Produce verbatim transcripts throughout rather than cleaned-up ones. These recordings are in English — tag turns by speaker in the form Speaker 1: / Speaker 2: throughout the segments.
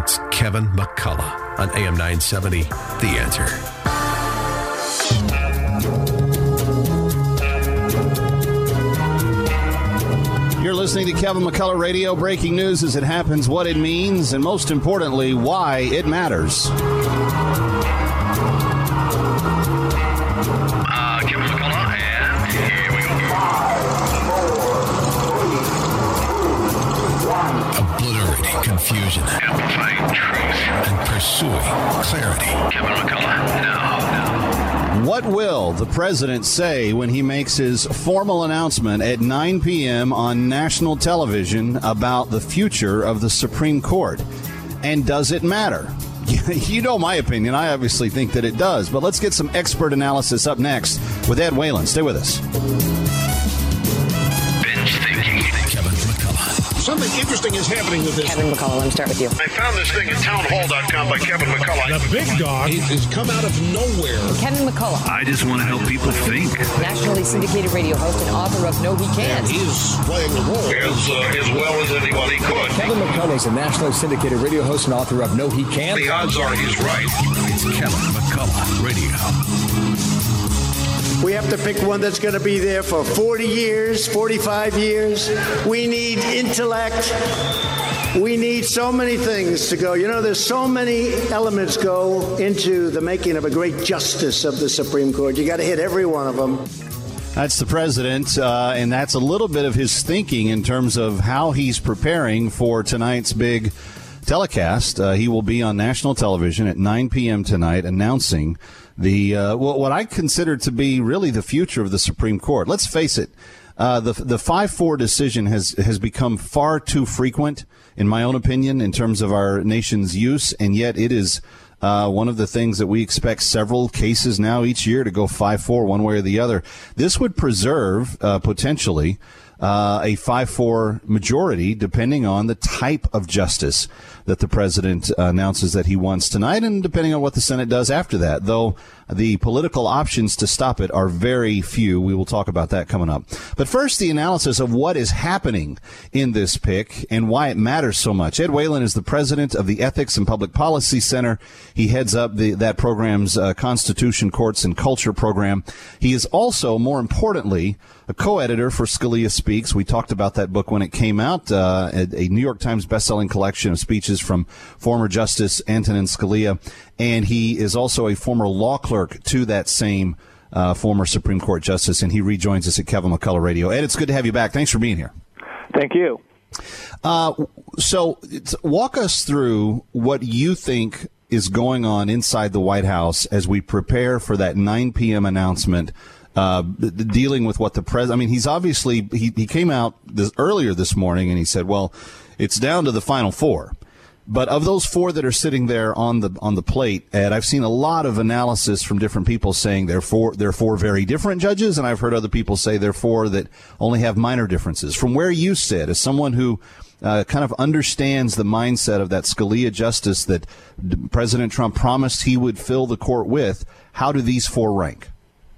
Speaker 1: It's Kevin McCullough on A M nine seventy, The Answer.
Speaker 2: You're listening to Kevin McCullough Radio. Breaking news as it happens, what it means, and most importantly, why it matters.
Speaker 3: Uh, Kevin McCullough, and here we go.
Speaker 1: Obliterating confusion.
Speaker 3: Amplifying truth.
Speaker 1: And pursuing clarity.
Speaker 3: Kevin McCullough, now, now.
Speaker 2: What will the president say when he makes his formal announcement at nine p.m. on national television about the future of the Supreme Court? And does it matter? You know my opinion. I obviously think that it does. But let's get some expert analysis up next with Ed Whalen. Stay with us.
Speaker 3: Binge thinking.
Speaker 1: Kevin McCullough.
Speaker 4: Something interesting is happening with this.
Speaker 5: Kevin McCullough, let me start with you.
Speaker 4: I found this thing at townhall dot com by Kevin McCullough. The big dog has come out of nowhere.
Speaker 5: Kevin McCullough,
Speaker 3: I just want to help people think.
Speaker 5: nationally syndicated radio host and author of No He Can't.
Speaker 4: He's playing the role as, uh, as well as anybody could.
Speaker 6: Kevin McCullough is a nationally syndicated radio host and author of No He Can't.
Speaker 4: The odds are he's right.
Speaker 1: It's Kevin McCullough Radio.
Speaker 7: We have to pick one that's going to be there for forty years, forty-five years. We need intellect. We need so many things to go. You know, there's so many elements go into the making of a great justice of the Supreme Court. You got to hit every one of them.
Speaker 2: That's the president, uh, and that's a little bit of his thinking in terms of how he's preparing for tonight's big telecast. Uh, he will be on national television at nine p.m. tonight announcing the uh, what I consider to be really the future of the Supreme Court. Let's face it, uh, the the five four decision has has become far too frequent, in my own opinion, in terms of our nation's use, and yet it is uh, one of the things that we expect several cases now each year to go five four one way or the other. This would preserve uh, potentially uh, a five four majority, depending on the type of justice that the president uh, announces that he wants tonight, and depending on what the Senate does after that, though the political options to stop it are very few. We will talk about that coming up. But first, the analysis of what is happening in this pick and why it matters so much. Ed Whalen is the president of the Ethics and Public Policy Center. He heads up the, that program's uh, Constitution, Courts, and Culture program. He is also, more importantly, a co-editor for Scalia Speaks. We talked about that book when it came out, uh, a, a New York Times bestselling collection of speeches from former Justice Antonin Scalia. And he is also a former law clerk to that same uh, former Supreme Court justice, and he rejoins us at Kevin McCullough Radio. Ed, it's good to have you back. Thanks for being here.
Speaker 8: Thank you.
Speaker 2: Uh, so walk us through what you think is going on inside the White House as we prepare for that nine p.m. announcement, uh, dealing with what the president, I mean, he's obviously, he, he came out this, earlier this morning and he said, well, it's down to the final four. But of those four that are sitting there on the on the plate, Ed, I've seen a lot of analysis from different people saying they're four, they're four very different judges, and I've heard other people say they're four that only have minor differences. From where you sit, as someone who uh, kind of understands the mindset of that Scalia justice that President Trump promised he would fill the court with, how do these four rank?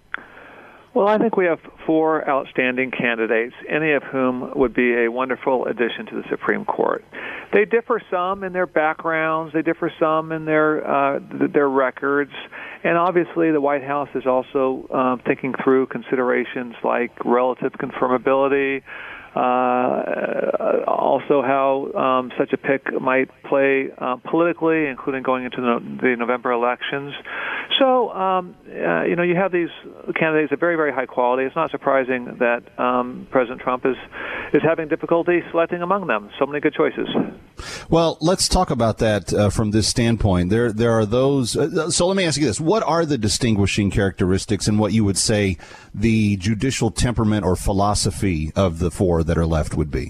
Speaker 8: Well, I think we have four outstanding candidates, any of whom would be a wonderful addition to the Supreme Court. They differ some in their backgrounds, they differ some in their uh, th- their records, and obviously the White House is also um, thinking through considerations like relative confirmability, uh, also how um, such a pick might play uh, politically, including going into the, the November elections. So, um, uh, you know, you have these candidates of very, very high quality. It's not surprising that um, President Trump is is having difficulty selecting among them. So many good choices.
Speaker 2: Well, let's talk about that uh, from this standpoint. There there are those. Uh, so let me ask you this. What are the distinguishing characteristics and what you would say the judicial temperament or philosophy of the four that are left would be?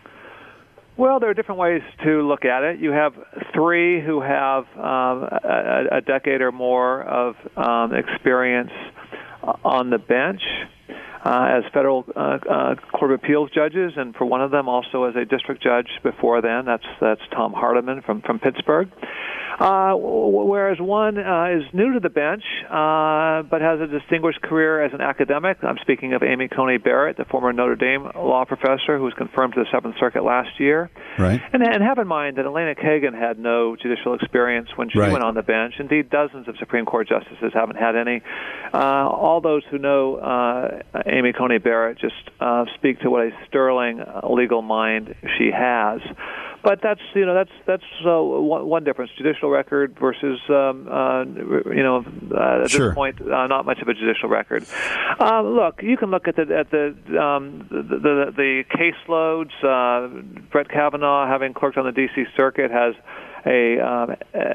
Speaker 8: Well, there are different ways to look at it. You have three who have um, a, a decade or more of um, experience on the bench uh, as federal uh, uh, Court of Appeals judges, and for one of them also as a district judge before then. That's that's Tom Hardiman from, from Pittsburgh. Uh, whereas one uh, is new to the bench, uh, but has a distinguished career as an academic. I'm speaking of Amy Coney Barrett, the former Notre Dame law professor who was confirmed to the Seventh Circuit last year.
Speaker 2: Right.
Speaker 8: And, and have in mind that Elena Kagan had no judicial experience when she
Speaker 2: right.
Speaker 8: went on the bench. Indeed, dozens of Supreme Court justices haven't had any. Uh, all those who know uh, Amy Coney Barrett just uh, speak to what a sterling legal mind she has. But that's you know that's that's uh, one, one difference: judicial record versus um, uh, you know uh, at
Speaker 2: sure.
Speaker 8: this point uh, not much of a judicial record. Uh, look, you can look at the at the um, the, the, the caseloads. Uh, Brett Kavanaugh, having clerked on the D C Circuit, has a, um,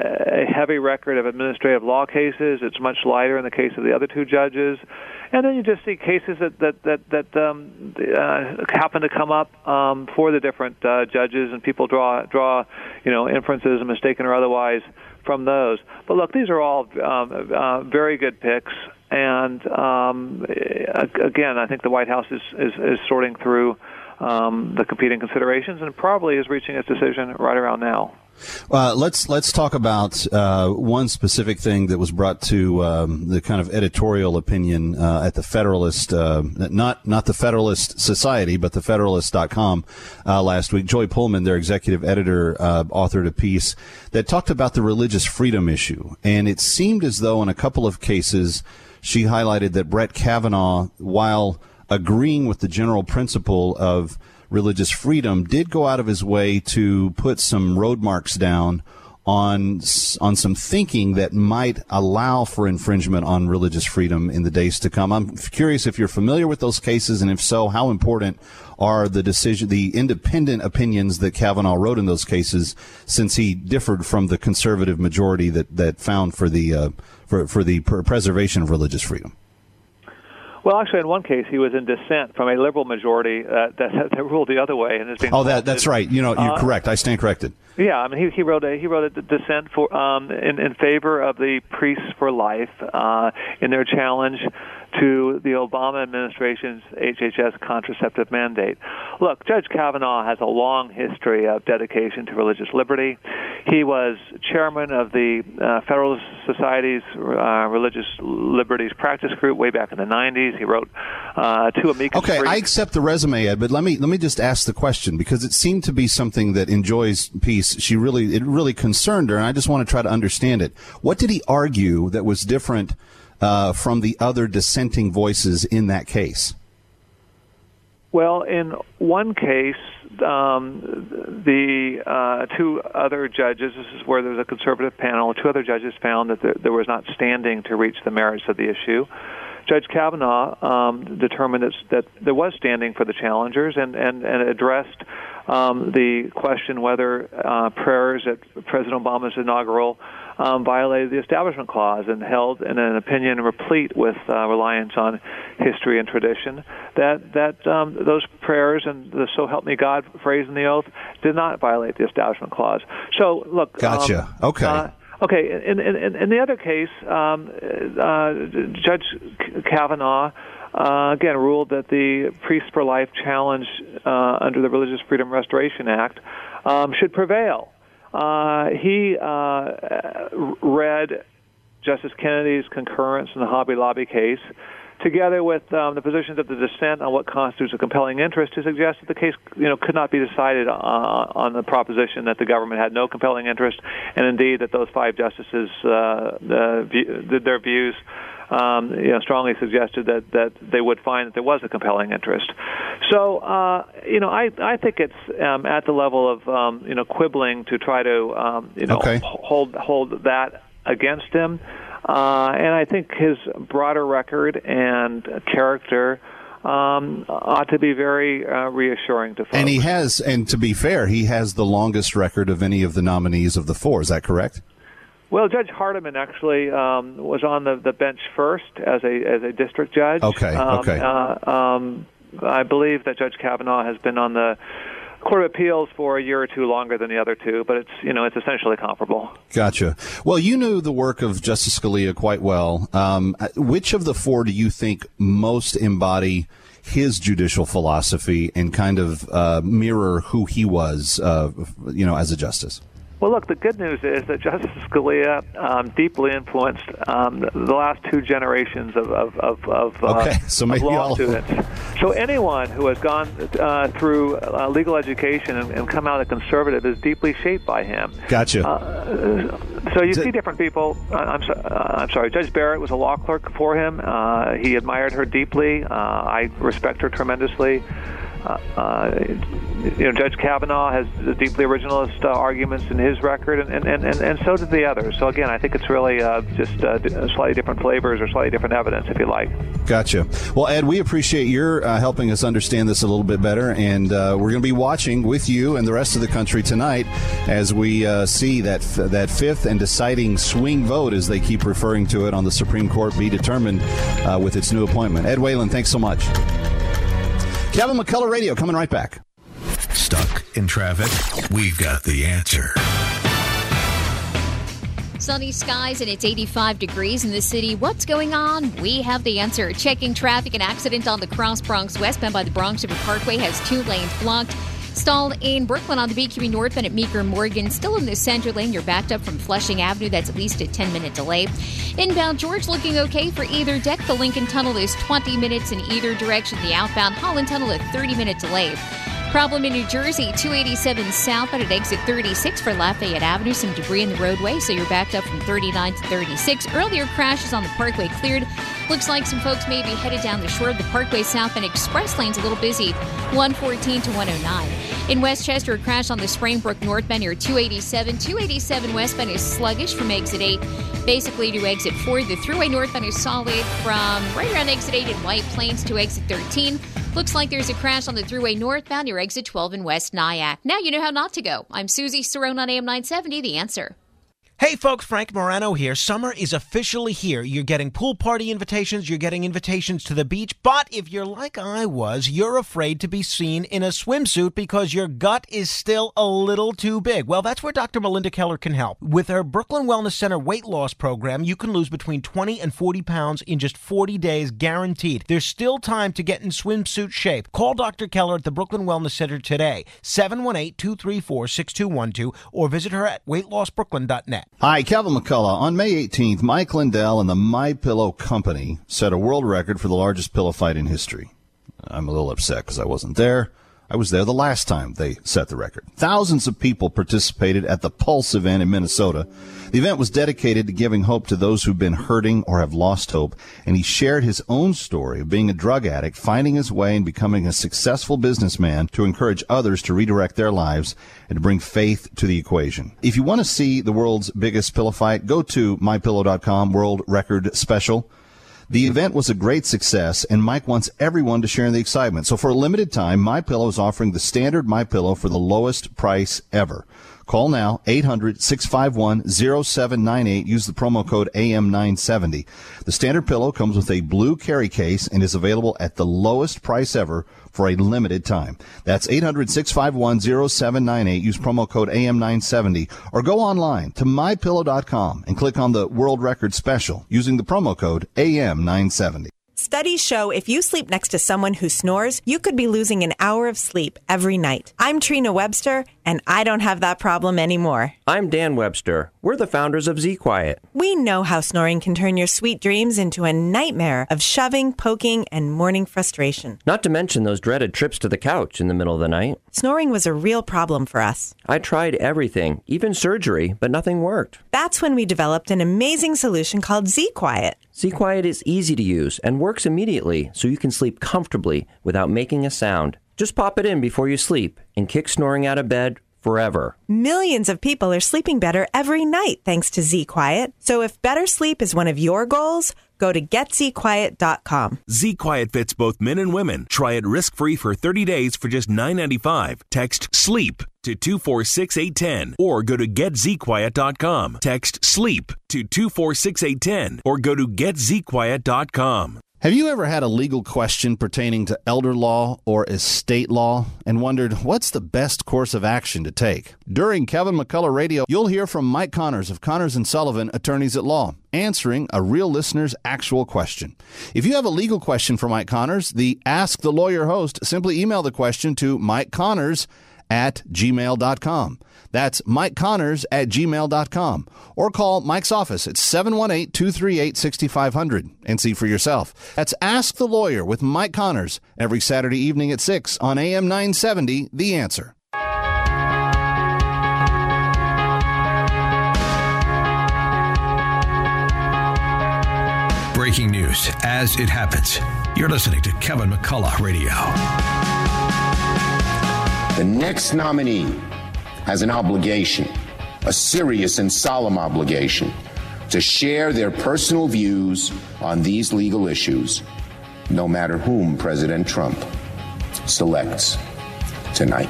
Speaker 8: a heavy record of administrative law cases. It's much lighter in the case of the other two judges. And then you just see cases that that that, that um, uh, happen to come up um, for the different uh, judges, and people draw draw you know inferences, mistaken or otherwise, from those. But look, these are all um, uh, very good picks. And um, again, I think the White House is is, is sorting through um, the competing considerations, and probably is reaching its decision right around now.
Speaker 2: Uh, let's let's talk about uh, one specific thing that was brought to um, the kind of editorial opinion uh, at the Federalist, uh, not not the Federalist Society, but the Federalist dot com uh, last week. Joy Pullman, their executive editor, uh, authored a piece that talked about the religious freedom issue, and it seemed as though in a couple of cases she highlighted that Brett Kavanaugh, while agreeing with the general principle of religious freedom, did go out of his way to put some road marks down on on some thinking that might allow for infringement on religious freedom in the days to come. I'm curious if you're familiar with those cases, and if so, how important are the decision, the independent opinions that Kavanaugh wrote in those cases, since he differed from the conservative majority that that found for the uh, for for the preservation of religious freedom.
Speaker 8: Well, actually, in one case, he was in dissent from a liberal majority uh, that, that ruled the other way, and is being.
Speaker 2: Oh, that that's right. You know, you're
Speaker 8: uh,
Speaker 2: correct. I stand corrected.
Speaker 8: Yeah, I mean, he, he wrote a he wrote a dissent for um, in in favor of the Priests for Life uh, in their challenge to the Obama administration's H H S contraceptive mandate. Look, Judge Kavanaugh has a long history of dedication to religious liberty. He was chairman of the uh, Federalist Society's uh, Religious Liberties Practice Group way back in the nineties. He wrote uh, two amicus
Speaker 2: Okay,
Speaker 8: briefs.
Speaker 2: I accept the resume, Ed, but let me let me just ask the question, because it seemed to be something that in Joy's piece, she really it really concerned her, and I just want to try to understand it. What did he argue that was different uh, from the other dissenting voices in that case?
Speaker 8: Well, in one case, um, the uh, two other judges, this is where there was a conservative panel, two other judges found that there, there was not standing to reach the merits of the issue. Judge Kavanaugh um, determined that, that there was standing for the challengers, and, and, and addressed um, the question whether uh, prayers at President Obama's inaugural um, violated the Establishment Clause, and held in an opinion replete with uh, reliance on history and tradition that that um, those prayers and the "So help me God" phrase in the oath did not violate the Establishment Clause. So, look.
Speaker 2: Gotcha.
Speaker 8: Um,
Speaker 2: okay.
Speaker 8: Uh, Okay, in, in, in the other case, um, uh, Judge Kavanaugh, uh, again, ruled that the Priests for Life challenge uh, under the Religious Freedom Restoration Act um, should prevail. Uh, he uh, read Justice Kennedy's concurrence in the Hobby Lobby case, together with um, the positions of the dissent on what constitutes a compelling interest, to suggest that the case, you know, could not be decided uh, on the proposition that the government had no compelling interest, and indeed that those five justices, uh, the view, their views, um, you know, strongly suggested that, that they would find that there was a compelling interest. So, uh, you know, I I think it's um, at the level of um, you know quibbling to try to um, you know
Speaker 2: okay.
Speaker 8: hold hold that against him. Uh, and I think his broader record and character um, ought to be very uh, reassuring to folks.
Speaker 2: And he has, and to be fair, he has the longest record of any of the nominees of the four. Is that correct?
Speaker 8: Well, Judge Hardiman actually um, was on the, the bench first as a as a district judge.
Speaker 2: Okay,
Speaker 8: um,
Speaker 2: okay.
Speaker 8: Uh, um, I believe that Judge Kavanaugh has been on the Court of Appeals for a year or two longer than the other two, but it's you know it's essentially comparable.
Speaker 2: Gotcha. Well, you knew the work of Justice Scalia quite well. Um, which of the four do you think most embody his judicial philosophy and kind of uh, mirror who he was, uh, you know, as a justice?
Speaker 8: Well, look, the good news is that Justice Scalia um, deeply influenced um, the, the last two generations of of of, of, uh,
Speaker 2: okay, so maybe
Speaker 8: of law
Speaker 2: I'll...
Speaker 8: students. So anyone who has gone uh, through uh, legal education and, and come out a conservative is deeply shaped by him.
Speaker 2: Gotcha.
Speaker 8: Uh, so you see different people. Uh, I'm, so, uh, I'm sorry. Judge Barrett was a law clerk for him. Uh, he admired her deeply. Uh, I respect her tremendously. Uh, uh, you know, Judge Kavanaugh has deeply originalist uh, arguments in his record, and, and, and, and so did the others. So again, I think it's really uh, just uh, slightly different flavors or slightly different evidence, if you like.
Speaker 2: Gotcha. Well, Ed, we appreciate your uh, helping us understand this a little bit better, and uh, we're going to be watching with you and the rest of the country tonight as we uh, see that f- that fifth and deciding swing vote, as they keep referring to it, on the Supreme Court be determined uh, with its new appointment. Ed Whalen, thanks so much. Kevin McCullough Radio, coming right back.
Speaker 1: Stuck in traffic? We've got the answer.
Speaker 9: Sunny skies and it's eighty-five degrees in the city. What's going on? We have the answer. Checking traffic, an accident on the Cross Bronx westbound by the Bronx River Parkway has two lanes blocked. Stalled in Brooklyn on the B Q E northbound at Meeker Morgan. Still in the center lane. You're backed up from Flushing Avenue. That's at least a ten-minute delay. Inbound George looking okay for either deck. The Lincoln Tunnel is twenty minutes in either direction. The outbound Holland Tunnel a thirty-minute delay. Problem in New Jersey, two eighty-seven southbound at exit thirty-six for Lafayette Avenue. Some debris in the roadway, so you're backed up from thirty-nine to thirty-six. Earlier crashes on the Parkway cleared. Looks like some folks may be headed down the shore of the Parkway south, and express lanes a little busy, one fourteen to one oh nine. In Westchester, a crash on the Springbrook northbound near two eighty-seven. two eighty-seven westbound is sluggish from exit eight, basically to exit four. The thruway northbound is solid from right around exit eight in White Plains to exit thirteen. Looks like there's a crash on the thruway northbound near exit twelve in West Nyack. Now you know how not to go. I'm Susie Cerrone on A M nine seventy, The Answer.
Speaker 10: Hey folks, Frank Morano here. Summer is officially here. You're getting pool party invitations, you're getting invitations to the beach, but if you're like I was, you're afraid to be seen in a swimsuit because your gut is still a little too big. Well, that's where Doctor Melinda Keller can help. With her Brooklyn Wellness Center weight loss program, you can lose between twenty and forty pounds in just forty days, guaranteed. There's still time to get in swimsuit shape. Call Doctor Keller at the Brooklyn Wellness Center today, seven one eight, two three four, six two one two, or visit her at weight loss brooklyn dot net.
Speaker 2: Hi, Kevin McCullough. On May eighteenth, Mike Lindell and the My Pillow Company set a world record for the largest pillow fight in history. I'm a little upset because I wasn't there. I was there the last time they set the record. Thousands of people participated at the Pulse event in Minnesota. The event was dedicated to giving hope to those who've been hurting or have lost hope, and he shared his own story of being a drug addict, finding his way and becoming a successful businessman to encourage others to redirect their lives and to bring faith to the equation. If you want to see the world's biggest pillow fight, go to my pillow dot com World Record Special. The event was a great success, and Mike wants everyone to share in the excitement. So for a limited time, MyPillow is offering the standard MyPillow for the lowest price ever. Call now, eight hundred, six five one, oh seven nine eight. Use the promo code A M nine seventy. The standard pillow comes with a blue carry case and is available at the lowest price ever for a limited time. That's eight hundred, six five one, oh seven nine eight. Use promo code A M nine seventy. Or go online to my pillow dot com and click on the World Record Special using the promo code A M nine seventy.
Speaker 11: Studies show if you sleep next to someone who snores, you could be losing an hour of sleep every night. I'm Trina Webster, and I don't have that problem anymore.
Speaker 12: I'm Dan Webster. We're the founders of Z Quiet.
Speaker 11: We know how snoring can turn your sweet dreams into a nightmare of shoving, poking, and morning frustration.
Speaker 12: Not to mention those dreaded trips to the couch in the middle of the night.
Speaker 11: Snoring was a real problem for us.
Speaker 12: I tried everything, even surgery, but nothing worked.
Speaker 11: That's when we developed an amazing solution called Z Quiet.
Speaker 12: Z Quiet is easy to use and works immediately so you can sleep comfortably without making a sound. Just pop it in before you sleep and kick snoring out of bed forever.
Speaker 11: Millions of people are sleeping better every night thanks to Z Quiet. So if better sleep is one of your goals, go to get z quiet dot com.
Speaker 13: Z Quiet fits both men and women. Try it risk-free for thirty days for just nine ninety-five. Text SLEEP to two four six eight one zero or go to get z quiet dot com. Text SLEEP to two four six eight one zero or go to get z quiet dot com.
Speaker 2: Have you ever had a legal question pertaining to elder law or estate law and wondered what's the best course of action to take? During Kevin McCullough Radio, you'll hear from Mike Connors of Connors and Sullivan, Attorneys at Law, answering a real listener's actual question. If you have a legal question for Mike Connors, the Ask the Lawyer host, simply email the question to Mike Connors at gmail dot com. That's Mike Connors at gmail dot com. Or call Mike's office at seven one eight, two three eight, six five zero zero and see for yourself. That's Ask the Lawyer with Mike Connors every Saturday evening at six on A M nine seventy, The Answer.
Speaker 1: Breaking news as it happens. You're listening to Kevin McCullough Radio.
Speaker 14: The next nominee has an obligation, a serious and solemn obligation, to share their personal views on these legal issues, no matter whom President Trump selects tonight.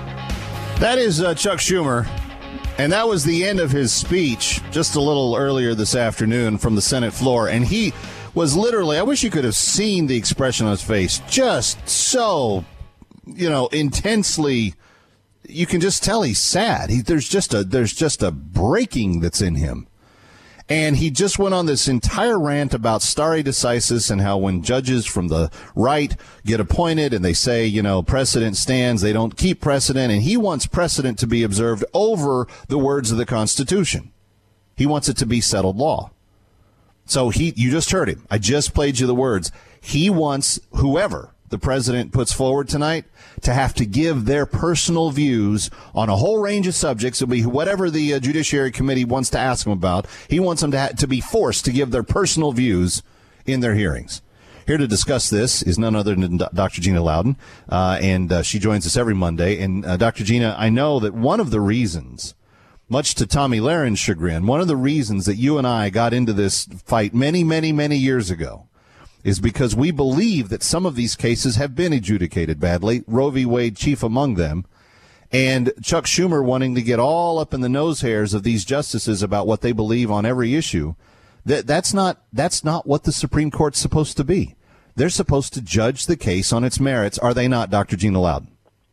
Speaker 2: That is uh, Chuck Schumer, and that was the end of his speech just a little earlier this afternoon from the Senate floor, and he was literally, I wish you could have seen the expression on his face, just so, you know, intensely. You can just tell he's sad. He, there's just a there's just a breaking that's in him. And he just went on this entire rant about stare decisis and how when judges from the right get appointed and they say, you know, precedent stands, they don't keep precedent. And he wants precedent to be observed over the words of the Constitution. He wants it to be settled law. So he, you just heard him. I just played you the words. He wants whoever the president puts forward tonight to have to give their personal views on a whole range of subjects. It'll be whatever the uh, Judiciary Committee wants to ask them about. He wants them to, ha- to be forced to give their personal views in their hearings. Here to discuss this is none other than Doctor Gina Loudon, uh, and uh, she joins us every Monday. And uh, Doctor Gina, I know that one of the reasons, much to Tommy Laren's chagrin, one of the reasons that you and I got into this fight many, many, many years ago is because we believe that some of these cases have been adjudicated badly, Roe v. Wade chief among them, and Chuck Schumer wanting to get all up in the nose hairs of these justices about what they believe on every issue. That that's not that's not what the Supreme Court's supposed to be. They're supposed to judge the case on its merits, are they not, Doctor Gina Loudon?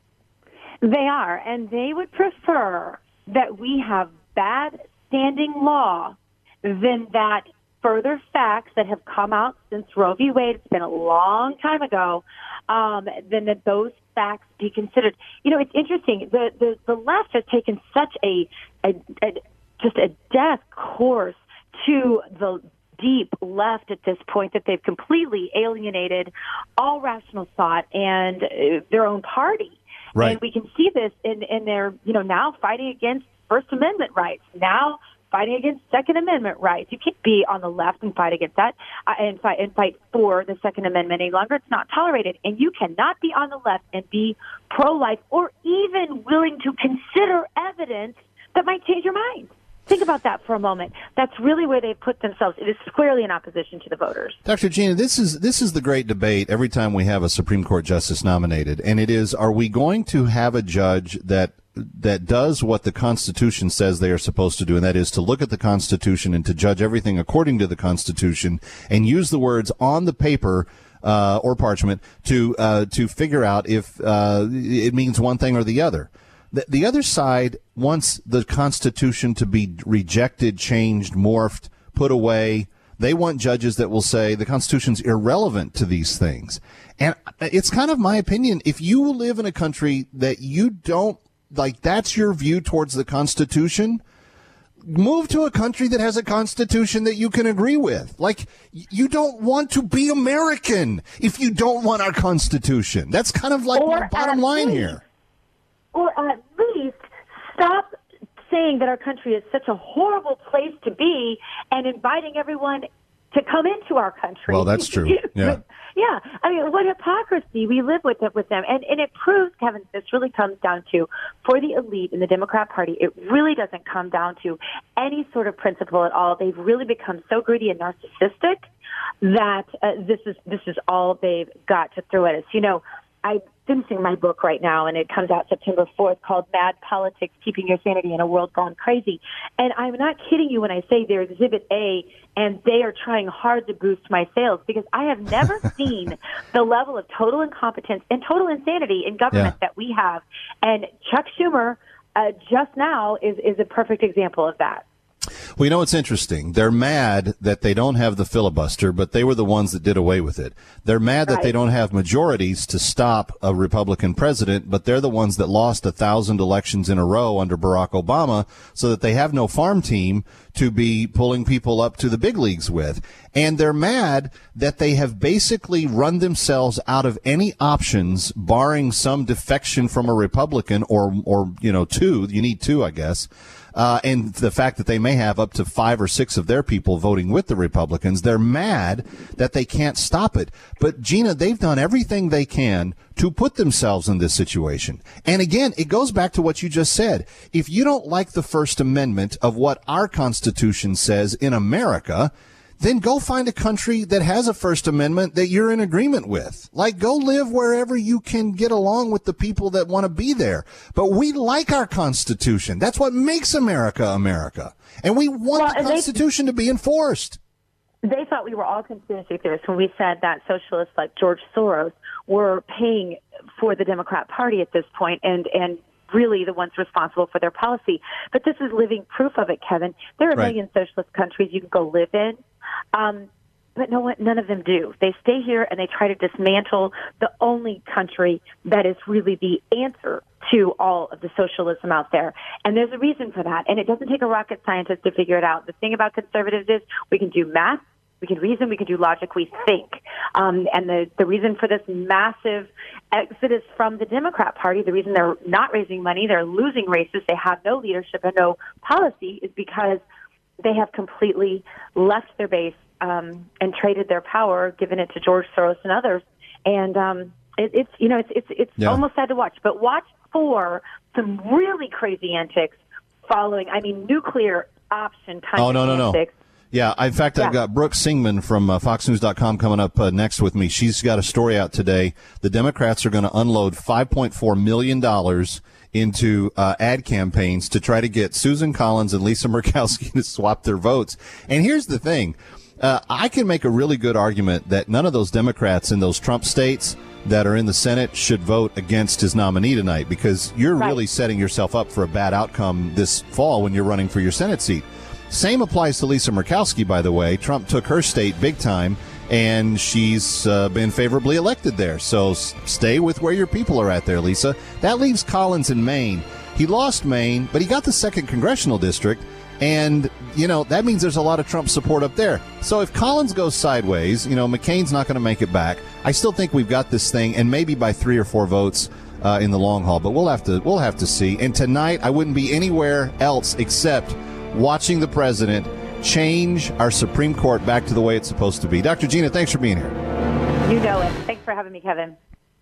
Speaker 15: They are, and they would prefer that we have bad standing law than that further facts that have come out since Roe v. Wade, it's been a long time ago, um, then that those facts be considered. You know, it's interesting. The the, the left has taken such a, a, a just a death course to the deep left at this point that they've completely alienated all rational thought and uh, their own party. Right. And we can see this in, in their, you know, now fighting against First Amendment rights, now fighting against Second Amendment rights. You can't be on the left and fight against that uh, and fight and fight for the Second Amendment any longer. It's not tolerated. And you cannot be on the left and be pro-life or even willing to consider evidence that might change your mind. Think about that for a moment. That's really where they've put themselves. It is squarely in opposition to the voters.
Speaker 2: Doctor Gina, this is this is the great debate every time we have a Supreme Court justice nominated, and it is: are we going to have a judge that that does what the Constitution says they are supposed to do, and that is to look at the Constitution and to judge everything according to the Constitution and use the words on the paper uh, or parchment to uh, to figure out if uh, it means one thing or the other? The, the other side wants the Constitution to be rejected, changed, morphed, put away. They want judges that will say the Constitution's irrelevant to these things. And it's kind of my opinion. If you live in a country that you don't like, that's your view towards the Constitution, move to a country that has a Constitution that you can agree with. Like, you don't want to be American if you don't want our Constitution. That's kind of like the bottom line here.
Speaker 15: Or at least stop saying that our country is such a horrible place to be and inviting everyone to come into our country.
Speaker 2: Well, that's true. Yeah.
Speaker 15: Yeah. I mean, what hypocrisy. We live with it with them. And, and it proves, Kevin, this really comes down to, for the elite in the Democrat Party, it really doesn't come down to any sort of principle at all. They've really become so greedy and narcissistic that uh, this is this is all they've got to throw at us. You know, I'm finishing my book right now, and it comes out September fourth, called Mad Politics, Keeping Your Sanity in a World Gone Crazy. And I'm not kidding you when I say they're Exhibit A, and they are trying hard to boost my sales, because I have never seen the level of total incompetence and total insanity in government yeah. that we have. And Chuck Schumer, uh, just now, is, is a perfect example of that.
Speaker 2: Well, you know, it's interesting. They're mad that they don't have the filibuster, but they were the ones that did away with it. They're mad that
Speaker 15: Right.
Speaker 2: they don't have majorities to stop a Republican president, but they're the ones that lost a thousand elections in a row under Barack Obama, so that they have no farm team to be pulling people up to the big leagues with. And they're mad that they have basically run themselves out of any options, barring some defection from a Republican or, or, you know, two. You need two, I guess. Uh, and the fact that they may have up to five or six of their people voting with the Republicans, they're mad that they can't stop it. But, Gina, they've done everything they can to put themselves in this situation. And again, it goes back to what you just said. If you don't like the First Amendment of what our Constitution says in America, then go find a country that has a First Amendment that you're in agreement with. Like, go live wherever you can get along with the people that want to be there. But we like our Constitution. That's what makes America America. And we want
Speaker 15: Well,
Speaker 2: the
Speaker 15: and they-
Speaker 2: Constitution to be enforced.
Speaker 15: They thought we were all conspiracy theorists when we said that socialists like George Soros were paying for the Democrat Party at this point and, and really the ones responsible for their policy. But this is living proof of it, Kevin. There are a
Speaker 2: Right.
Speaker 15: million socialist countries you can go live in. Um, but no one, none of them do. They stay here and they try to dismantle the only country that is really the answer to all of the socialism out there. And there's a reason for that. And it doesn't take a rocket scientist to figure it out. The thing about conservatives is we can do math, we can reason, we can do logic, we think. Um, and the, the reason for this massive exodus from the Democrat Party, the reason they're not raising money, they're losing races, they have no leadership and no policy, is because they have completely left their base um, and traded their power, given it to George Soros and others. And um, it, it's you know it's it's it's
Speaker 2: Yeah.
Speaker 15: almost sad to watch. But watch for some really crazy antics following. I mean, nuclear option kind
Speaker 2: Oh,
Speaker 15: of
Speaker 2: no, no, no.
Speaker 15: antics.
Speaker 2: Yeah, in fact,
Speaker 15: Yeah.
Speaker 2: I've got Brooke Singman from uh, Fox News dot com coming up uh, next with me. She's got a story out today. The Democrats are going to unload five point four million dollars into uh, ad campaigns to try to get Susan Collins and Lisa Murkowski to swap their votes. And here's the thing. Uh, I can make a really good argument that none of those Democrats in those Trump states that are in the Senate should vote against his nominee tonight, because you're
Speaker 15: Right.
Speaker 2: really setting yourself up for a bad outcome this fall when you're running for your Senate seat. Same applies to Lisa Murkowski, by the way. Trump took her state big time, and she's uh, been favorably elected there. So s- stay with where your people are at there, Lisa. That leaves Collins in Maine. He lost Maine, but he got the second congressional district, and, you know, that means there's a lot of Trump support up there. So if Collins goes sideways, you know, McCain's not going to make it back. I still think we've got this thing, and maybe by three or four votes uh, in the long haul, but we'll have to we'll have to see. And tonight, I wouldn't be anywhere else except watching the president change our Supreme Court back to the way it's supposed to be. Doctor Gina, thanks for being here.
Speaker 15: You know it. Thanks for having me, Kevin.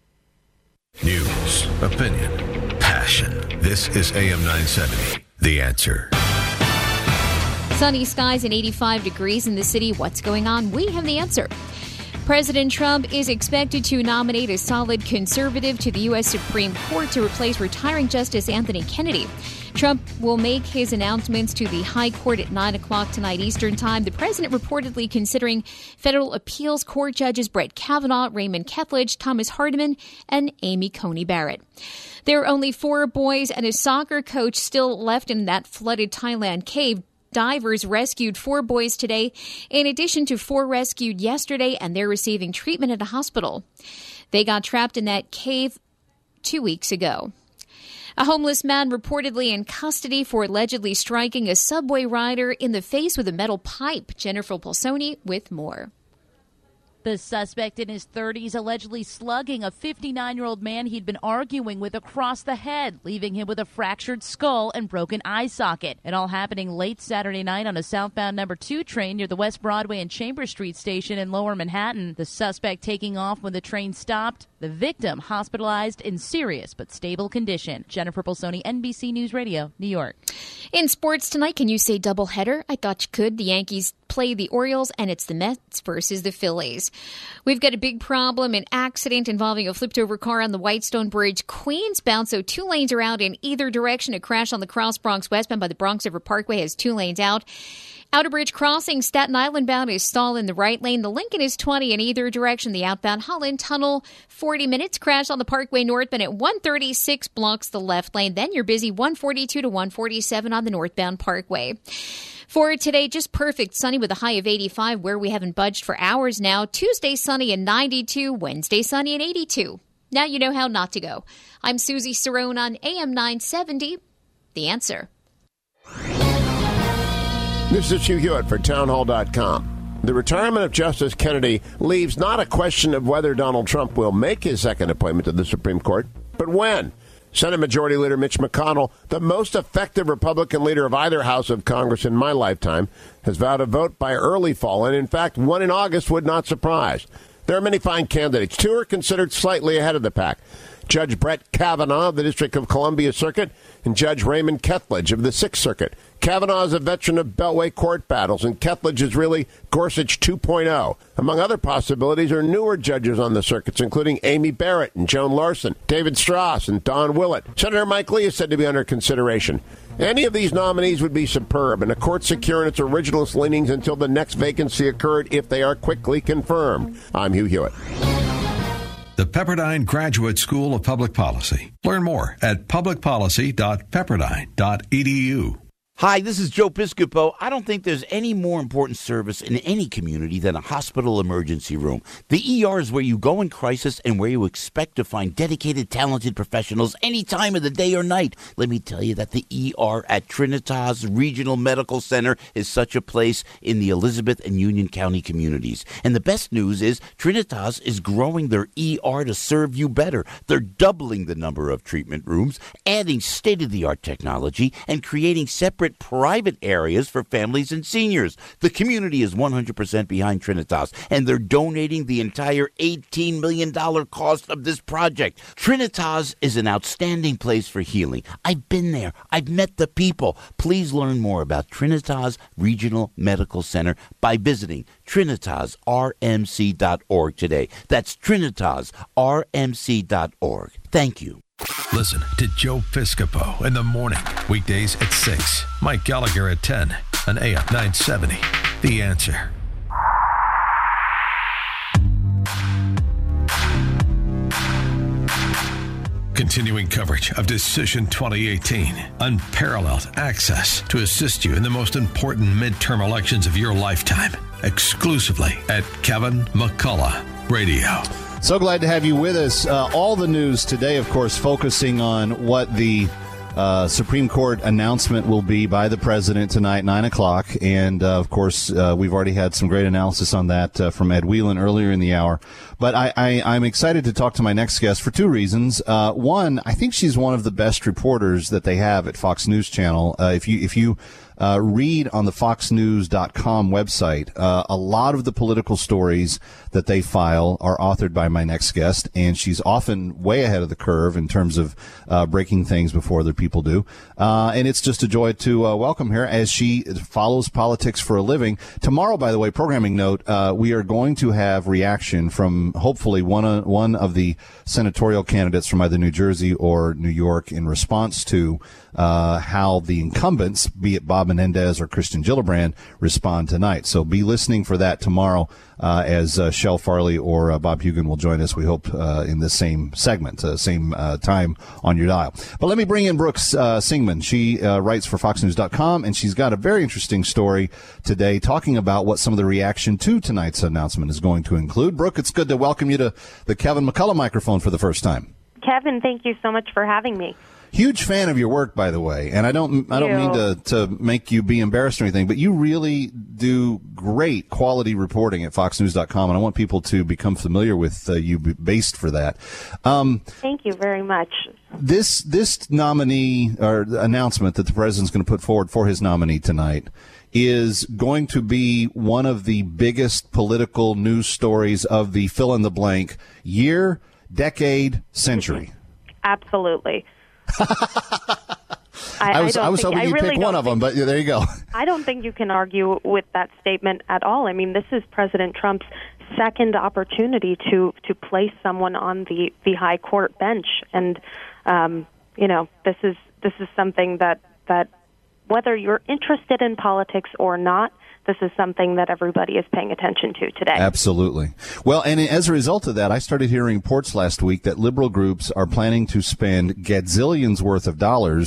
Speaker 1: News, opinion, passion. This is A M nine seventy, The Answer.
Speaker 9: Sunny skies and eighty-five degrees in the city. What's going on? We have the answer. President Trump is expected to nominate a solid conservative to the U S Supreme Court to replace retiring Justice Anthony Kennedy. Trump will make his announcements to the High Court at nine o'clock tonight Eastern Time. The president reportedly considering federal appeals court judges Brett Kavanaugh, Raymond Kethledge, Thomas Hardiman, and Amy Coney Barrett. There are only four boys and a soccer coach still left in that flooded Thailand cave. Divers rescued four boys today, in addition to four rescued yesterday, and they're receiving treatment at a hospital. They got trapped in that cave two weeks ago. A homeless man reportedly in custody for allegedly striking a subway rider in the face with a metal pipe. Jennifer Polsoni with more.
Speaker 16: The suspect in his thirties allegedly slugging a fifty-nine-year-old man he'd been arguing with across the head, leaving him with a fractured skull and broken eye socket. It all happening late Saturday night on a southbound number two train near the West Broadway and Chambers Street station in Lower Manhattan. The suspect taking off when the train stopped. The victim hospitalized in serious but stable condition. Jennifer Polsoni, N B C News Radio, New York.
Speaker 9: In sports tonight, can you say doubleheader? I thought you could. The Yankees play the Orioles, and it's the Mets versus the Phillies. We've got a big problem, an accident involving a flipped-over car on the Whitestone Bridge. Queens bound, so two lanes are out in either direction. A crash on the Cross Bronx westbound by the Bronx River Parkway has two lanes out. Outer Bridge crossing, Staten Island bound is stalled in the right lane. The Lincoln is twenty in either direction. The outbound Holland Tunnel, forty minutes. Crash on the Parkway northbound at one thirty-six blocks the left lane. Then you're busy one forty-two to one forty-seven on the northbound Parkway. For today, just perfect sunny with a high of eighty-five, where we haven't budged for hours now. Tuesday, sunny and ninety-two. Wednesday, sunny and eighty-two. Now you know how not to go. I'm Susie Cerrone on A M nine seventy. The Answer.
Speaker 17: This is Hugh Hewitt for townhall dot com. The retirement of Justice Kennedy leaves not a question of whether Donald Trump will make his second appointment to the Supreme Court, but when. Senate Majority Leader Mitch McConnell, the most effective Republican leader of either house of Congress in my lifetime, has vowed to vote by early fall, and in fact, one in August would not surprise. There are many fine candidates. Two are considered slightly ahead of the pack. Judge Brett Kavanaugh of the District of Columbia Circuit and Judge Raymond Kethledge of the Sixth Circuit. Kavanaugh is a veteran of Beltway court battles, and Kethledge is really Gorsuch two point oh. Among other possibilities are newer judges on the circuits, including Amy Barrett and Joan Larson, David Strauss, and Don Willett. Senator Mike Lee is said to be under consideration. Any of these nominees would be superb, and a court securing its originalist leanings until the next vacancy occurred if they are quickly confirmed. I'm Hugh Hewitt.
Speaker 1: The Pepperdine Graduate School of Public Policy. Learn more at public policy dot pepperdine dot e d u.
Speaker 18: Hi, this is Joe Piscopo. I don't think there's any more important service in any community than a hospital emergency room. The E R is where you go in crisis and where you expect to find dedicated, talented professionals any time of the day or night. Let me tell you that the E R at Trinitas Regional Medical Center is such a place in the Elizabeth and Union County communities. And the best news is Trinitas is growing their E R to serve you better. They're doubling the number of treatment rooms, adding state-of-the-art technology, and creating separate private areas for families and seniors. The community is one hundred percent behind Trinitas, and they're donating the entire eighteen million dollars cost of this project. Trinitas is an outstanding place for healing. I've been there. I've met the people. Please learn more about Trinitas Regional Medical Center by visiting trinitas r m c dot org today. That's trinitas r m c dot org. Thank you.
Speaker 1: Listen to Joe Piscopo in the morning, weekdays at six. Mike Gallagher at ten on A M nine seventy. The Answer. Continuing coverage of Decision twenty eighteen. Unparalleled access to assist you in the most important midterm elections of your lifetime. Exclusively at Kevin McCullough Radio.
Speaker 2: So glad to have you with us. Uh, all the news today, of course, focusing on what the uh, Supreme Court announcement will be by the president tonight, nine o'clock. And, uh, of course, uh, we've already had some great analysis on that uh, from Ed Whelan earlier in the hour. But I, I, I'm excited to talk to my next guest for two reasons. Uh, one, I think she's one of the best reporters that they have at Fox News Channel. Uh, if you, if you, Uh, read on the fox news dot com website. Uh, a lot of the political stories that they file are authored by my next guest, and she's often way ahead of the curve in terms of uh, breaking things before other people do. Uh, and it's just a joy to uh, welcome her as she follows politics for a living. Tomorrow, by the way, programming note, uh, we are going to have reaction from hopefully one of, one of the senatorial candidates from either New Jersey or New York in response to uh, how the incumbents, be it Bob Menendez or Christian Gillibrand, respond tonight. So be listening for that tomorrow uh, as uh, Shel Farley or uh, Bob Hugin will join us, we hope, uh, in the same segment, uh, same uh, time on your dial. But let me bring in Brooks uh, Singman. She uh, writes for fox news dot com, and she's got a very interesting story today talking about what some of the reaction to tonight's announcement is going to include. Brooke, it's good to welcome you to the Kevin McCullough microphone for the first time.
Speaker 19: Kevin, thank you so much for having me.
Speaker 2: Huge fan of your work, by the way, and I don't I don't mean to, to make you be embarrassed or anything, but you really do great quality reporting at fox news dot com, and I want people to become familiar with uh, you based for that. Um,
Speaker 19: Thank you very much.
Speaker 2: This this nominee or announcement that the president's going to put forward for his nominee tonight is going to be one of the biggest political news stories of the fill-in-the-blank year, decade, century.
Speaker 19: Absolutely. I,
Speaker 2: I was,
Speaker 19: I,
Speaker 2: I was
Speaker 19: think,
Speaker 2: hoping
Speaker 19: I
Speaker 2: you'd
Speaker 19: really
Speaker 2: pick one of them, but yeah, there you go.
Speaker 19: I don't think you can argue with that statement at all. I mean, this is President Trump's second opportunity to, to place someone on the, the high court bench. And, um, you know, this is this is something that, that whether you're interested in politics or not, this is something that everybody is paying attention to today.
Speaker 2: Absolutely. Well, and as a result of that, I started hearing reports last week that liberal groups are planning to spend gazillions worth of dollars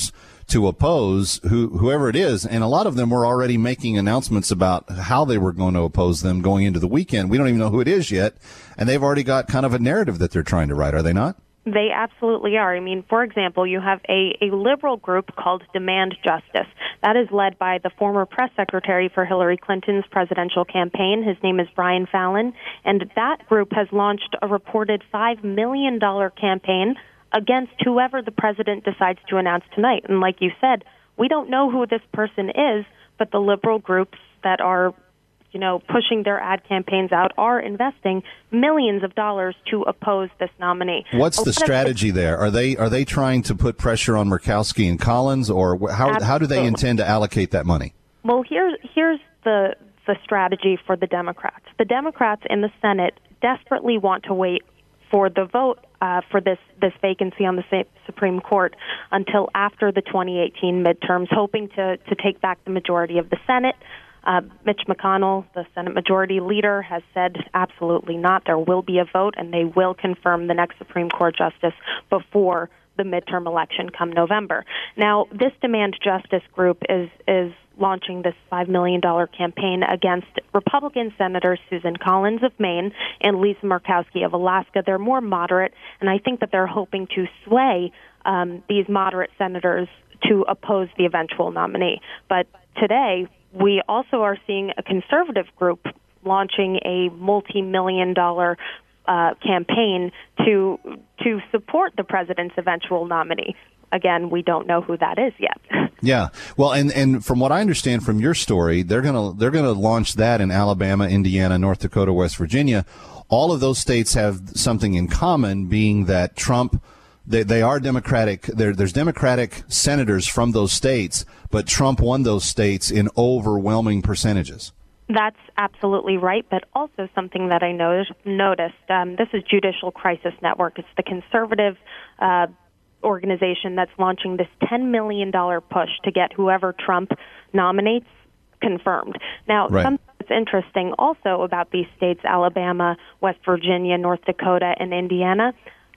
Speaker 2: to oppose who, whoever it is. And a lot of them were already making announcements about how they were going to oppose them going into the weekend. We don't even know who it is yet. And they've already got kind of a narrative that they're trying to write, are they not?
Speaker 19: They absolutely are. I mean, for example, you have a, a liberal group called Demand Justice. That is led by the former press secretary for Hillary Clinton's presidential campaign. His name is Brian Fallon. And that group has launched a reported five million dollars campaign against whoever the president decides to announce tonight. And like you said, we don't know who this person is, but the liberal groups that are you know, pushing their ad campaigns out are investing millions of dollars to oppose this nominee.
Speaker 2: What's the strategy there? Are they are they trying to put pressure on Murkowski and Collins, or how Absolutely. how do they intend to allocate that money?
Speaker 19: Well, here's here's the the strategy for the Democrats. The Democrats in the Senate desperately want to wait for the vote uh, for this, this vacancy on the Supreme Court until after the twenty eighteen midterms, hoping to, to take back the majority of the Senate. Uh, Mitch McConnell, the Senate Majority Leader, has said absolutely not. There will be a vote, and they will confirm the next Supreme Court justice before the midterm election come November. Now, this Demand Justice group is is launching this five million dollars campaign against Republican Senators Susan Collins of Maine and Lisa Murkowski of Alaska. They're more moderate, and I think that they're hoping to sway um, these moderate senators to oppose the eventual nominee. But today, we also are seeing a conservative group launching a multi-million dollar uh, campaign to to support the president's eventual nominee. Again, we don't know who that is yet.
Speaker 2: Yeah, well, and, and from what I understand from your story, they're gonna they're gonna launch that in Alabama, Indiana, North Dakota, West Virginia. All of those states have something in common, being that Trump. They, they are Democratic. There, there's Democratic senators from those states, but Trump won those states in overwhelming percentages.
Speaker 19: That's absolutely right, but also something that I noticed. noticed um, this is Judicial Crisis Network. It's the conservative uh, organization that's launching this ten million dollars push to get whoever Trump nominates confirmed. Now,
Speaker 2: right.
Speaker 19: something that's interesting also about these states, Alabama, West Virginia, North Dakota, and Indiana,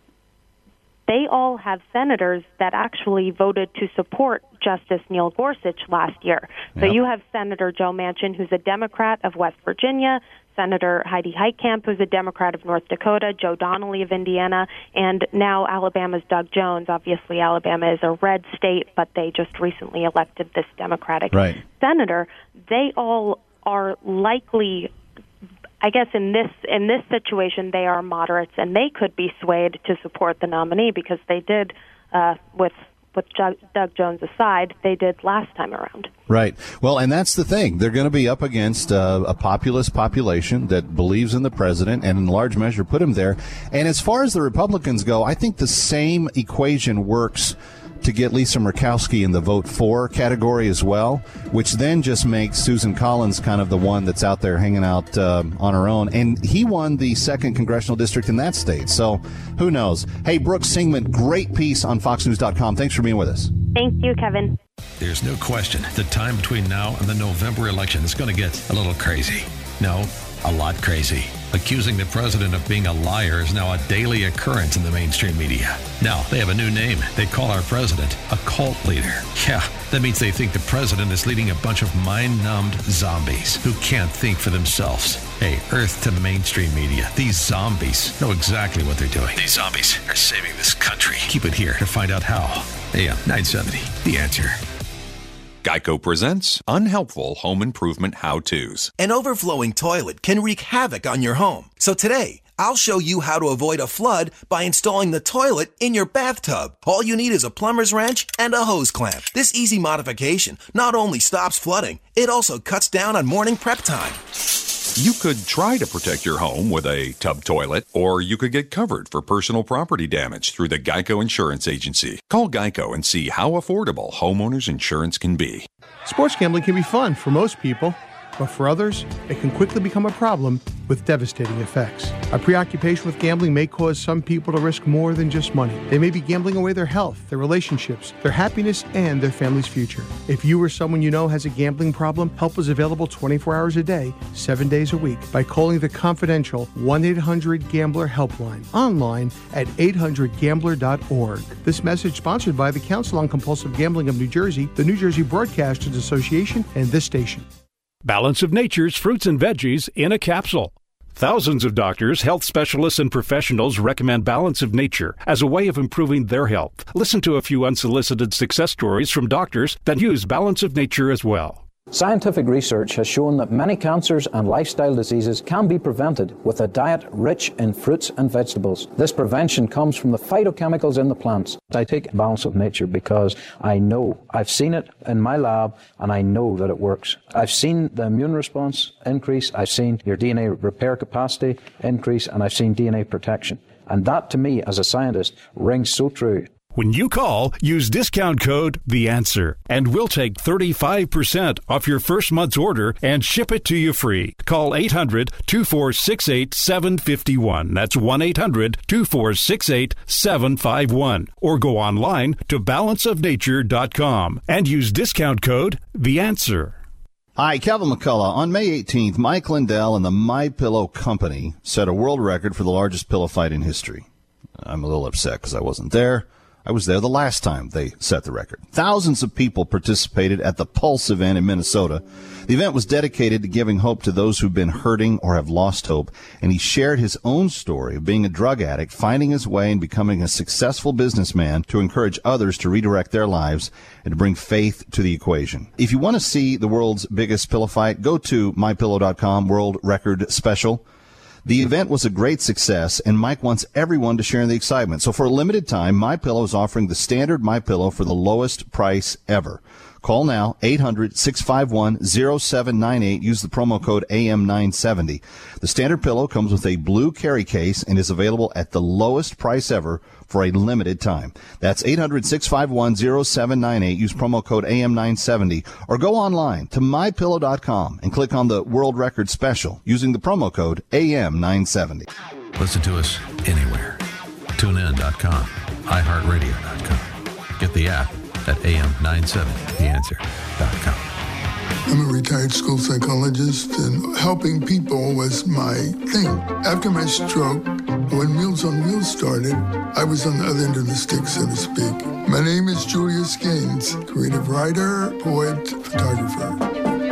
Speaker 19: they all have senators that actually voted to support Justice Neil Gorsuch last year. So
Speaker 2: Yep.
Speaker 19: you have Senator Joe Manchin, who's a Democrat of West Virginia, Senator Heidi Heitkamp, who's a Democrat of North Dakota, Joe Donnelly of Indiana, and now Alabama's Doug Jones. Obviously, Alabama is a red state, but they just recently elected this Democratic
Speaker 2: right.
Speaker 19: senator. They all are likely, I guess in this in this situation, they are moderates, and they could be swayed to support the nominee because they did, uh, with with Doug Jones aside, they did last time around.
Speaker 2: Right. Well, and that's the thing. They're going to be up against uh, a populist population that believes in the president and in large measure put him there. And as far as the Republicans go, I think the same equation works to get Lisa Murkowski in the vote for category as well, which then just makes Susan Collins kind of the one that's out there hanging out uh, on her own. And he won the second congressional district in that state. So who knows? Hey, Brooke Singman, great piece on fox news dot com. Thanks for being with us.
Speaker 19: Thank you, Kevin.
Speaker 1: There's no question the time between now and the November election is going to get a little crazy. No, a lot crazy. Accusing the president of being a liar is now a daily occurrence in the mainstream media. Now, they have a new name. They call our president a cult leader. Yeah, that means they think the president is leading a bunch of mind-numbed zombies who can't think for themselves. Hey, Earth to mainstream media, these zombies know exactly what they're doing. These zombies are saving this country. Keep it here to find out how. A M nine seventy, The Answer.
Speaker 20: Geico presents Unhelpful Home Improvement How-Tos.
Speaker 21: An overflowing toilet can wreak havoc on your home. So today, I'll show you how to avoid a flood by installing the toilet in your bathtub. All you need is a plumber's wrench and a hose clamp. This easy modification not only stops flooding, it also cuts down on morning prep time.
Speaker 20: You could try to protect your home with a tub toilet, or you could get covered for personal property damage through the Geico Insurance Agency. Call Geico and see how affordable homeowners insurance can be.
Speaker 22: Sports gambling can be fun for most people.
Speaker 3: but for others, it can quickly become a problem with devastating effects. A preoccupation with gambling may cause some people to risk more than just money. They may be gambling away their health, their relationships, their happiness, and their family's future. If you or someone you know has a gambling problem, help is available twenty-four hours a day, seven days a week by calling the confidential one eight hundred gambler helpline online at eight hundred gambler dot org. This message sponsored by the Council on Compulsive Gambling of New Jersey, the New Jersey Broadcasters Association, and this station.
Speaker 22: Balance of Nature's fruits and veggies in a capsule. Thousands of doctors, health specialists, and professionals recommend Balance of Nature as a way of improving their health. Listen to a few unsolicited success stories from doctors that use Balance of Nature as well.
Speaker 23: Scientific research has shown that many cancers and lifestyle diseases can be prevented with a diet rich in fruits and vegetables. This prevention comes from the phytochemicals in the plants. I take Balance of Nature because I know, I've seen it in my lab, and I know that it works. I've seen the immune response increase, I've seen your D N A repair capacity increase, and I've seen D N A protection. And that, to me, as a scientist, rings so true.
Speaker 22: When you call, use discount code The Answer, and we'll take thirty-five percent off your first month's order and ship it to you free. Call eight hundred, two four six eight, seven five one. That's one eight hundred, two four six eight, seven five one. Or go online to balance of nature dot com and use discount code The Answer.
Speaker 2: Hi, Kevin McCullough. On May eighteenth, Mike Lindell and the My Pillow Company set a world record for the largest pillow fight in history. I'm a little upset because I wasn't there. I was there the last time they set the record. Thousands of people participated at the Pulse event in Minnesota. The event was dedicated to giving hope to those who've been hurting or have lost hope, and he shared his own story of being a drug addict, finding his way and becoming a successful businessman to encourage others to redirect their lives and to bring faith to the equation. If you want to see the world's biggest pillow fight, go to my pillow dot com World Record Special. The event was a great success, and Mike wants everyone to share in the excitement. So for a limited time, MyPillow is offering the standard MyPillow for the lowest price ever. Call now, eight hundred, six five one, zero seven nine eight. Use the promo code A M nine seventy. The standard pillow comes with a blue carry case and is available at the lowest price ever for a limited time. That's eight hundred, six five one, zero seven nine eight. Use promo code A M nine seventy or go online to my pillow dot com and click on the World Record Special using the promo code A M nine seventy.
Speaker 1: Listen to us anywhere. tune in dot com, i heart radio dot com. Get the app at A M nine seventy the answer dot com.
Speaker 24: I'm a retired school psychologist, and helping people was my thing. After my stroke, when Meals on Wheels started, I was on the other end of the stick, so to speak. My name is Julius Gaines, creative writer, poet, photographer.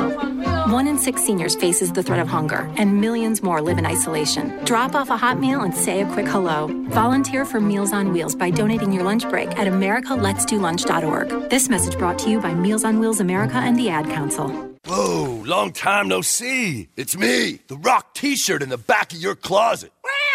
Speaker 25: One in six seniors faces the threat of hunger, and millions more live in isolation. Drop off a hot meal and say a quick hello. Volunteer for Meals on Wheels by donating your lunch break at america lets do lunch dot org. This message brought to you by Meals on Wheels America and the Ad Council.
Speaker 26: Whoa, long time no see. It's me, the Rock t-shirt in the back of your closet.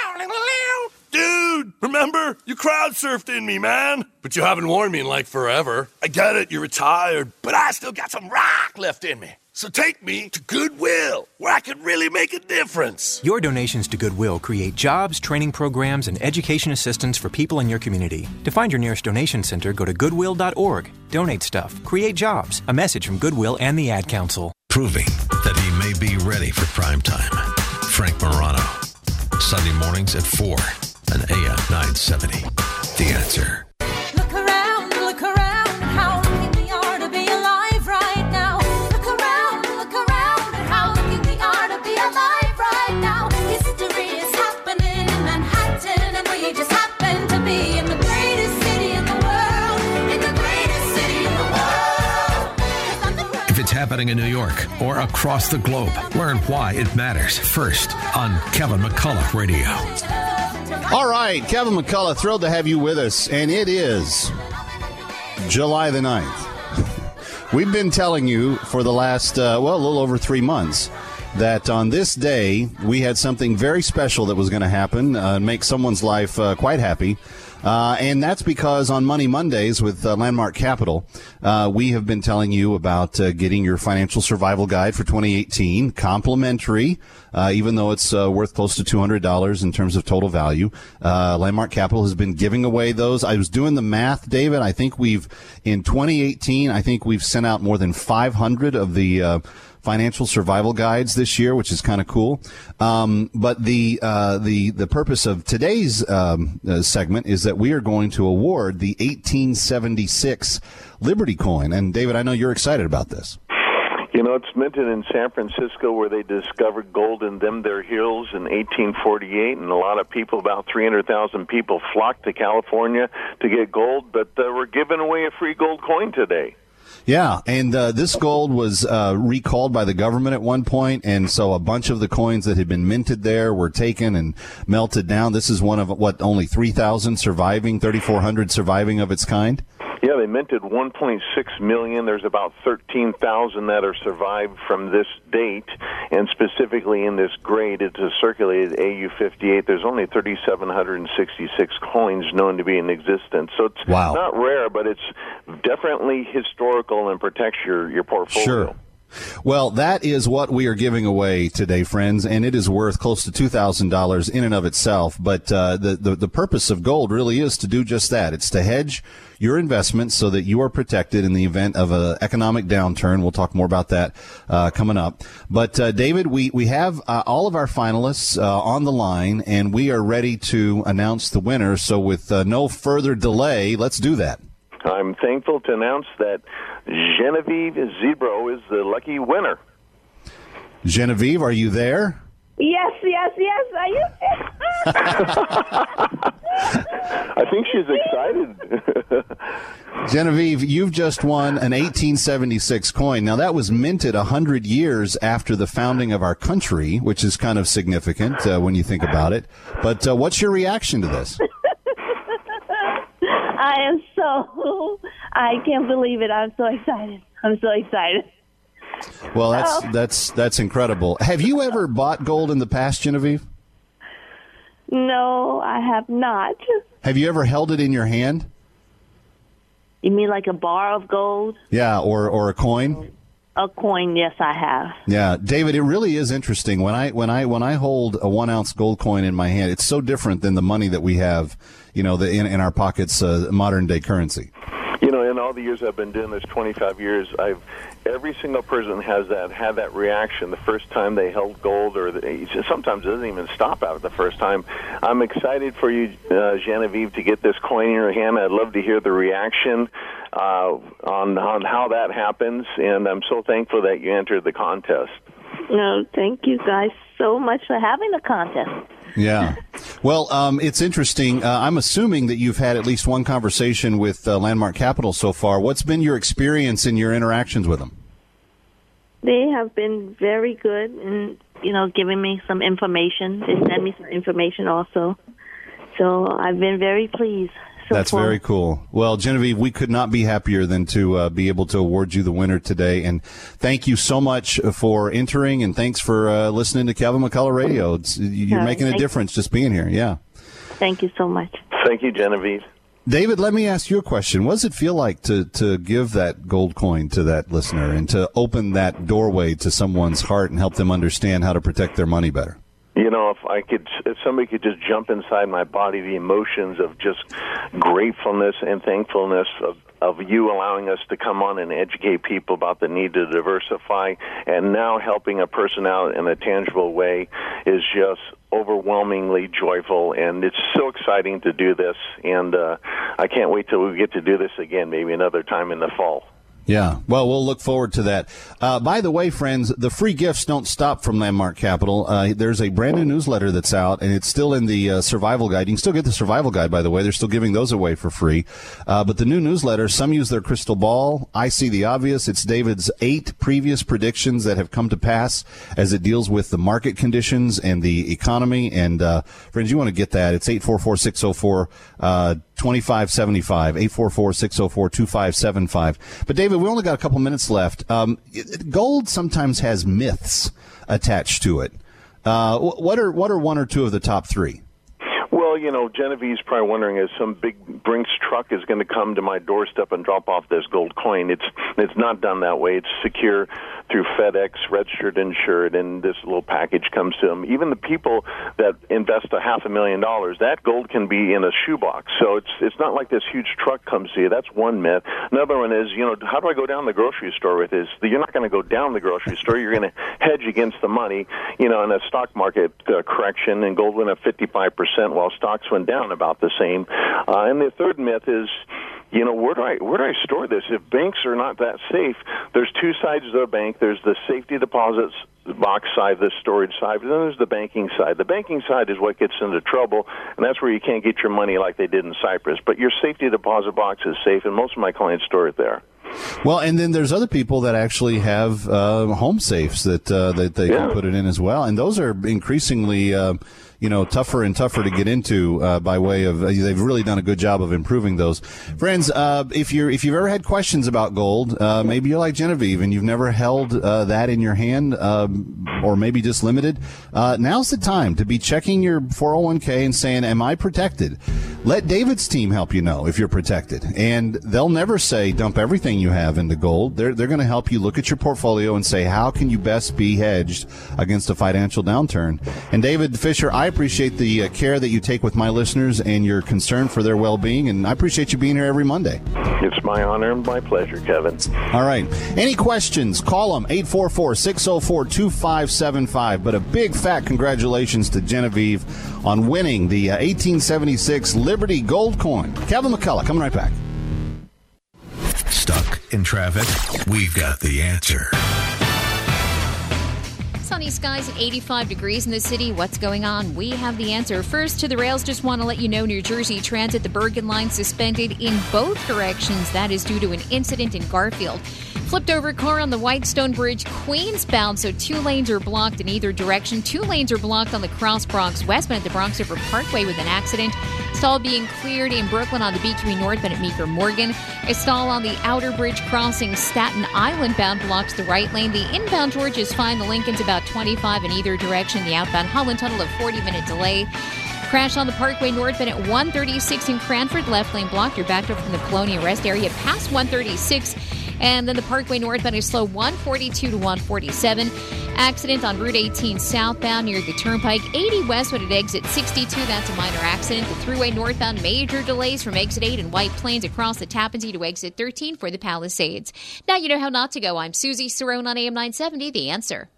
Speaker 26: Dude, remember? You crowd surfed in me, man. But you haven't worn me in like forever. I get it, you're retired, but I still got some rock left in me. So take me to Goodwill, where I can really make a difference.
Speaker 27: Your donations to Goodwill create jobs, training programs, and education assistance for people in your community. To find your nearest donation center, go to goodwill dot org. Donate stuff. Create jobs. A message from Goodwill and the Ad Council.
Speaker 1: Proving that he may be ready for prime time. Frank Morano. Sunday mornings at four on A M nine seventy. The Answer.
Speaker 28: Look around, look around, how lucky we are to be alive right now. Look around, look around, how lucky we are to be alive right now. History is happening in Manhattan, and we just happen to be in the greatest city in the world, in the greatest city in the world.
Speaker 1: If it's happening in New York or across the globe, learn why it matters first on Kevin McCullough Radio.
Speaker 2: All right, Kevin McCullough, thrilled to have you with us, and it is July the ninth. We've been telling you for the last, uh, well, a little over three months that on this day we had something very special that was going to happen, uh, make someone's life uh, quite happy. Uh, and that's because on Money Mondays with uh, Landmark Capital, uh, we have been telling you about uh, getting your financial survival guide for twenty eighteen, complimentary, uh, even though it's uh, worth close to two hundred dollars in terms of total value. Uh, Landmark Capital has been giving away those. I was doing the math, David. I think we've, in twenty eighteen, I think we've sent out more than five hundred of the uh financial survival guides this year, which is kind of cool. Um, but the uh, the the purpose of today's um, uh, segment is that we are going to award the eighteen seventy-six Liberty Coin. And David, I know you're excited about this.
Speaker 4: You know, it's minted in San Francisco, where they discovered gold in them their hills in eighteen forty-eight, and a lot of people, about three hundred thousand people, flocked to California to get gold, but uh, we're giving away a free gold coin today.
Speaker 2: Yeah, and uh, this gold was uh, recalled by the government at one point, and so a bunch of the coins that had been minted there were taken and melted down. This is one of, what, only three thousand surviving, thirty-four hundred surviving of its kind?
Speaker 4: Yeah, they minted one point six million. There's about thirteen thousand that are survived from this date, and specifically in this grade, it's a circulated A U fifty-eight. There's only three thousand seven hundred sixty-six coins known to be in existence. So it's
Speaker 2: wow.
Speaker 4: not rare, but it's definitely historical and protects your, your portfolio.
Speaker 2: Sure. Well, that is what we are giving away today, friends, and it is worth close to two thousand dollars in and of itself. But uh, the, the the purpose of gold really is to do just that. It's to hedge your investments so that you are protected in the event of an economic downturn. We'll talk more about that uh, coming up. But, uh, David, we, we have uh, all of our finalists uh, on the line, and we are ready to announce the winner. So with uh, no further delay, let's do that.
Speaker 4: I'm thankful to announce that Genevieve Zebro is the lucky winner.
Speaker 2: Genevieve, are you there?
Speaker 5: Yes, yes, yes. Are you?
Speaker 4: I think she's excited.
Speaker 2: Genevieve, you've just won an eighteen seventy-six coin. Now, that was minted one hundred years after the founding of our country, which is kind of significant uh, when you think about it. But uh, what's your reaction to this?
Speaker 5: I am so, I can't believe it. I'm so excited. I'm so excited.
Speaker 2: Well, that's
Speaker 5: Oh.
Speaker 2: that's that's incredible. Have you ever bought gold in the past, Genevieve?
Speaker 5: No, I have not.
Speaker 2: Have you ever held it in your hand?
Speaker 5: You mean like a bar of gold?
Speaker 2: Yeah, or or a coin?
Speaker 5: A coin, yes, I have.
Speaker 2: Yeah, David, it really is interesting. When I when I when I hold a one ounce gold coin in my hand, it's so different than the money that we have, you know, the in, in our pockets, uh, modern day currency.
Speaker 4: You know, in all the years I've been doing this, twenty-five years, I've every single person has that had that reaction the first time they held gold, or the, sometimes it doesn't even stop out the first time. I'm excited for you, uh, Genevieve, to get this coin in your hand. I'd love to hear the reaction uh, on on how that happens, and I'm so thankful that you entered the contest.
Speaker 5: No, thank you guys so much for having the contest.
Speaker 2: Yeah. Well, um, it's interesting. Uh, I'm assuming that you've had at least one conversation with uh, Landmark Capital so far. What's been your experience in your interactions with them?
Speaker 5: They have been very good in, you know, giving me some information. They sent me some information also. So I've been very pleased. So
Speaker 2: That's
Speaker 5: far.
Speaker 2: very cool. Well, Genevieve, we could not be happier than to uh, be able to award you the winner today. And thank you so much for entering, and thanks for uh, listening to Kevin McCullough Radio. It's, you're
Speaker 5: Yeah,
Speaker 2: making a
Speaker 5: thank
Speaker 2: difference just being here. Yeah.
Speaker 5: Thank you so much.
Speaker 4: Thank you, Genevieve.
Speaker 2: David, let me ask you a question. What does it feel like to, to give that gold coin to that listener and to open that doorway to someone's heart and help them understand how to protect their money better?
Speaker 4: You know, if I could, if somebody could just jump inside my body, the emotions of just gratefulness and thankfulness of, of you allowing us to come on and educate people about the need to diversify, and now helping a person out in a tangible way is just overwhelmingly joyful, and it's so exciting to do this, and uh, I can't wait till we get to do this again, maybe another time in the fall.
Speaker 2: Yeah, well, we'll look forward to that. Uh, by the way, friends, the free gifts don't stop from Landmark Capital. Uh, there's a brand new newsletter that's out, and it's still in the uh, survival guide. You can still get the survival guide, by the way. They're still giving those away for free. Uh, but the new newsletter, some use their crystal ball. I see the obvious. It's David's eight previous predictions that have come to pass as it deals with the market conditions and the economy. And, uh, friends, you want to get that. It's eight four four, six oh four, twenty-five seventy-five, eight four four, six oh four, two five seven five. But, David, we only got a couple minutes left. Um, it, gold sometimes has myths attached to it. Uh, what are what are one or two of the top three?
Speaker 4: Well, Well, you know, Genevieve's probably wondering if some big Brinks truck is going to come to my doorstep and drop off this gold coin. It's it's not done that way. It's secure through FedEx, registered, insured, and this little package comes to them. Even the people that invest a half a million dollars, that gold can be in a shoebox. So it's it's not like this huge truck comes to you. That's one myth. Another one is, you know, how do I go down the grocery store with this? You're not going to go down the grocery store. You're going to hedge against the money, you know, in a stock market uh, correction, and gold went up fifty-five percent while stocks went down about the same. Uh, and the third myth is, you know, where do I where do I store this? If banks are not that safe, there's two sides of the bank. There's the safety deposits box side, the storage side, but then there's the banking side. The banking side is what gets into trouble, and that's where you can't get your money like they did in Cyprus. But your safety deposit box is safe, and most of my clients store it there.
Speaker 2: Well, and then there's other people that actually have uh, home safes that uh, that they yeah. can put it in as well, and those are increasingly uh, you know tougher and tougher to get into uh, by way of uh, they've really done a good job of improving those. Friends, uh, if you're if you've ever had questions about gold, uh, maybe you're like Genevieve and you've never held uh, that in your hand, um, or maybe just limited. Uh, now's the time to be checking your four oh one k and saying, "Am I protected?" Let David's team help you know if you're protected, and they'll never say dump everything you have into gold. They're they're going to help you look at your portfolio and say, how can you best be hedged against a financial downturn? And David Fisher, I appreciate the uh, care that you take with my listeners and your concern for their well-being, and I appreciate you being here every Monday.
Speaker 4: It's my honor and my pleasure, Kevin.
Speaker 2: All right. Any questions? Call them, eight four four, six oh four, two five seven five. But a big fat congratulations to Genevieve on winning the uh, eighteen seventy-six Liberty Gold Coin. Kevin McCullough, coming right back.
Speaker 1: Stuck in traffic? We've got the answer.
Speaker 9: Sunny skies at eighty-five degrees in the city. What's going on? We have the answer. First to the rails, just want to let you know New Jersey Transit, the Bergen line suspended in both directions. That is due to an incident in Garfield. Flipped over car on the Whitestone Bridge, Queens bound, so two lanes are blocked in either direction. Two lanes are blocked on the Cross Bronx westbound at the Bronx River Parkway with an accident. Stall being cleared in Brooklyn on the B Q E northbound at Meeker Morgan. A stall on the Outer Bridge crossing Staten Island bound blocks the right lane. The inbound George is fine. The Lincoln's about twenty-five in either direction. The outbound Holland Tunnel of forty minute delay. Crash on the Parkway northbound at one thirty-six in Cranford. Left lane blocked. You're backed up from the Colonia Rest area past one thirty-six. And then the Parkway northbound is slow one forty-two to one forty-seven. Accident on Route eighteen southbound near the Turnpike. eighty westbound at exit sixty-two. That's a minor accident. The Thruway northbound, major delays from exit eight and White Plains across the Tappan Zee to exit thirteen for the Palisades. Now you know how not to go. I'm Susie Cerrone on A M nine seventy, The Answer.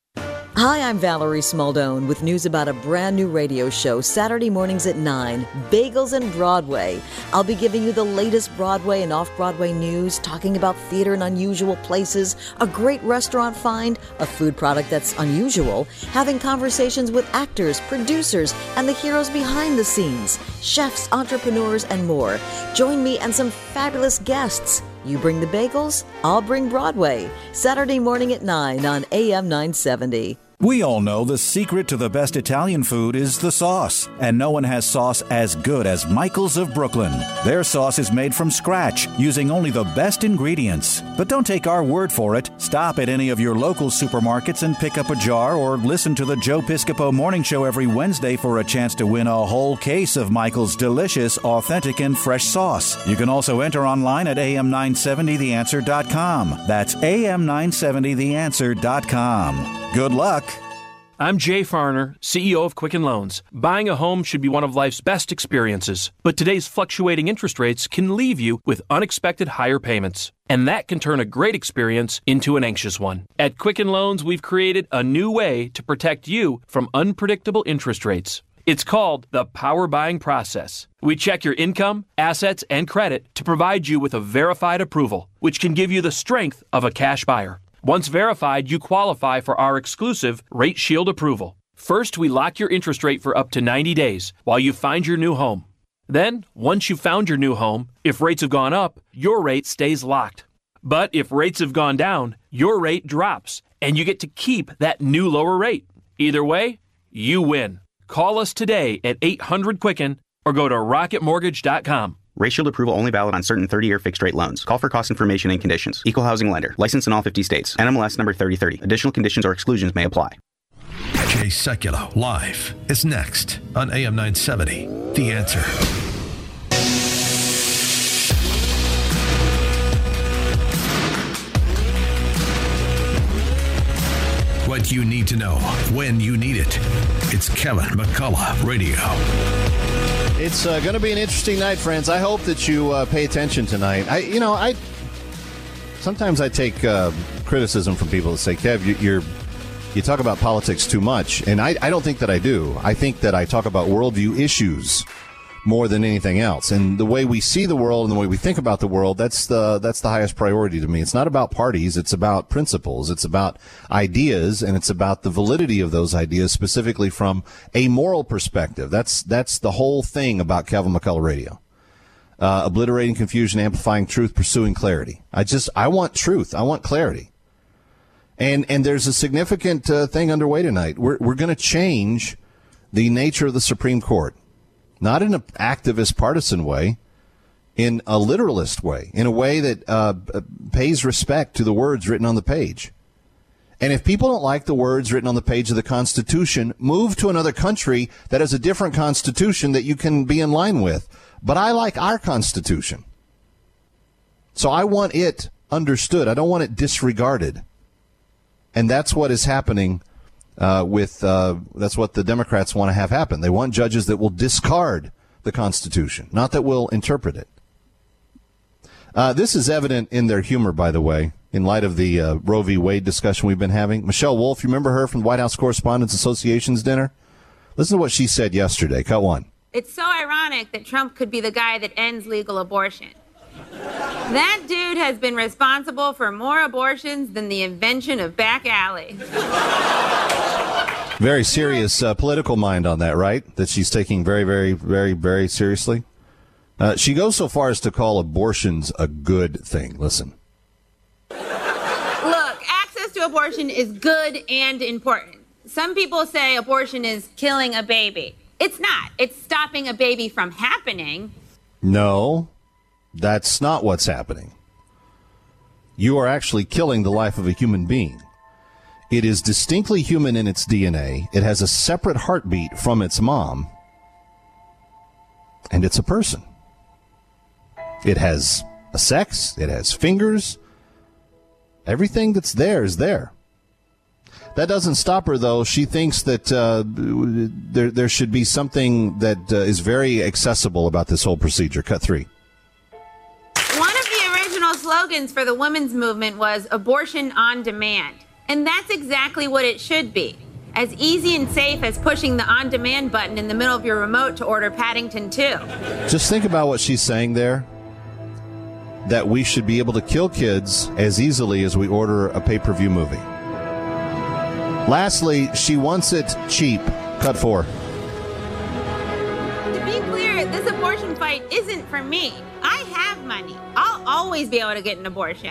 Speaker 6: Hi, I'm Valerie Smaldone with news about a brand new radio show Saturday mornings at nine, Bagels and Broadway. I'll be giving you the latest Broadway and off-Broadway news, talking about theater in unusual places, a great restaurant find, a food product that's unusual, having conversations with actors, producers, and the heroes behind the scenes, chefs, entrepreneurs, and more. Join me and some fabulous guests. You bring the bagels, I'll bring Broadway. Saturday morning at nine on A M nine seventy.
Speaker 7: We all know the secret to the best Italian food is the sauce, and no one has sauce as good as Michael's of Brooklyn. Their sauce is made from scratch, using only the best ingredients. But don't take our word for it. Stop at any of your local supermarkets and pick up a jar, or listen to the Joe Piscopo Morning Show every Wednesday for a chance to win a whole case of Michael's delicious, authentic, and fresh sauce. You can also enter online at A M nine seventy the answer dot com. That's A M nine seventy the answer dot com. Good luck.
Speaker 8: I'm Jay Farner, C E O of Quicken Loans. Buying a home should be one of life's best experiences, but today's fluctuating interest rates can leave you with unexpected higher payments. And that can turn a great experience into an anxious one. At Quicken Loans, we've created a new way to protect you from unpredictable interest rates. It's called the Power Buying Process. We check your income, assets, and credit to provide you with a verified approval, which can give you the strength of a cash buyer. Once verified, you qualify for our exclusive Rate Shield approval. First, we lock your interest rate for up to ninety days while you find your new home. Then, once you've found your new home, if rates have gone up, your rate stays locked. But if rates have gone down, your rate drops, and you get to keep that new lower rate. Either way, you win. Call us today at eight hundred Quicken or go to rocket mortgage dot com.
Speaker 10: Rate Shield approval only valid on certain thirty-year fixed-rate loans. Call for cost information and conditions. Equal housing lender. Licensed in all fifty states. N M L S number thirty thirty. Additional conditions or exclusions may apply.
Speaker 1: Jay Sekulow live is next on A M nine seventy. The Answer. What you need to know when you need it. It's Kevin McCullough Radio.
Speaker 2: It's uh, going to be an interesting night, friends. I hope that you uh, pay attention tonight. I, you know, I sometimes I take uh, criticism from people that say, "Kev, you, you're you talk about politics too much," and I, I don't think that I do. I think that I talk about worldview issues more than anything else, and the way we see the world and the way we think about the world, that's the that's the highest priority to me. It's not about parties, it's about principles, it's about ideas, and it's about the validity of those ideas, specifically from a moral perspective. That's that's the whole thing about Kevin McCullough Radio. Uh, obliterating confusion, amplifying truth, pursuing clarity. I just I want truth. I want clarity. And and there's a significant uh, thing underway tonight. We're we're going to change the nature of the Supreme Court. Not in an activist, partisan way, in a literalist way, in a way that uh, pays respect to the words written on the page. And if people don't like the words written on the page of the Constitution, move to another country that has a different Constitution that you can be in line with. But I like our Constitution. So I want it understood. I don't want it disregarded. And that's what is happening. Uh, with uh, that's what the Democrats want to have happen. They want judges that will discard the Constitution, not that will interpret it. Uh, this is evident in their humor, by the way, in light of the uh, Roe v. Wade discussion we've been having. Michelle Wolf, you remember her from the White House Correspondents Association's dinner? Listen to what she said yesterday. Cut one.
Speaker 11: It's so ironic that Trump could be the guy that ends legal abortion. That dude has been responsible for more abortions than the invention of back alley.
Speaker 2: Very serious uh, political mind on that, right? That she's taking very, very, very, very seriously. Uh, she goes so far as to call abortions a good thing. Listen.
Speaker 11: Look, access to abortion is good and important. Some people say abortion is killing a baby. It's not. It's stopping a baby from happening.
Speaker 2: No. That's not what's happening. You are actually killing the life of a human being. It is distinctly human in its D N A. It has a separate heartbeat from its mom. And it's a person. It has a sex. It has fingers. Everything that's there is there. That doesn't stop her, though. She thinks that uh, there, there should be something that uh, is very accessible about this whole procedure. Cut three.
Speaker 11: Slogans for the women's movement was abortion on demand. And that's exactly what it should be. As easy and safe as pushing the on demand button in the middle of your remote to order Paddington two.
Speaker 2: Just think about what she's saying there. That we should be able to kill kids as easily as we order a pay-per-view movie. Lastly, she wants it cheap. Cut four.
Speaker 11: To be clear, this abortion fight isn't for me. I have money. I'll always be able to get an abortion.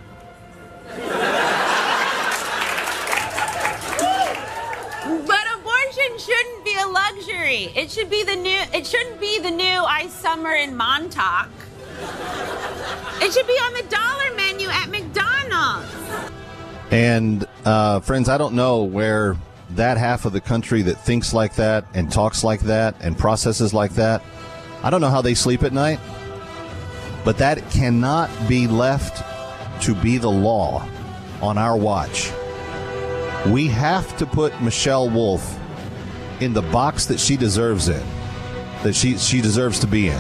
Speaker 11: But abortion shouldn't be a luxury. It should be the new. It shouldn't be the new I summer in Montauk. It should be on the dollar menu at McDonald's.
Speaker 2: And uh, friends, I don't know where that half of the country that thinks like that and talks like that and processes like that, I don't know how they sleep at night. But that cannot be left to be the law on our watch. We have to put Michelle Wolf in the box that she deserves in, that she, she deserves to be in.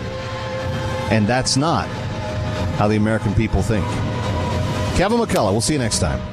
Speaker 2: And that's not how the American people think. Kevin McCullough, we'll see you next time.